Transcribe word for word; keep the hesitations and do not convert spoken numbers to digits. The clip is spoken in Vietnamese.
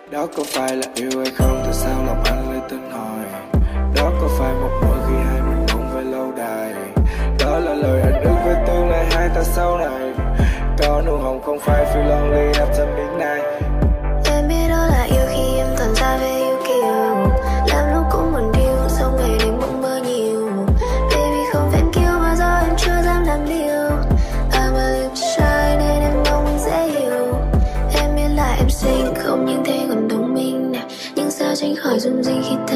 Đó có phải là yêu hay không, tại sao lòng anh lại tin hỏi? Đó có phải một mơ khi hai mình mong về lâu đài? Đó là lời anh ước với tương lai hai ta sau này. Có nụ hồng không phải feel lonely after midnight. Em biết đó là yêu khi em tàn ra về yêu kiều, làm lúc cũng buồn điêu, sau ngày đêm mộng mơ nhiều. Baby không phép kiêu mà do em chưa dám làm liều. I'm a little shy nên em mong anh dễ hiểu. Em biết là em xinh không nhưng thế còn thông minh nè, nhưng sao tránh khỏi run rinh khi thấy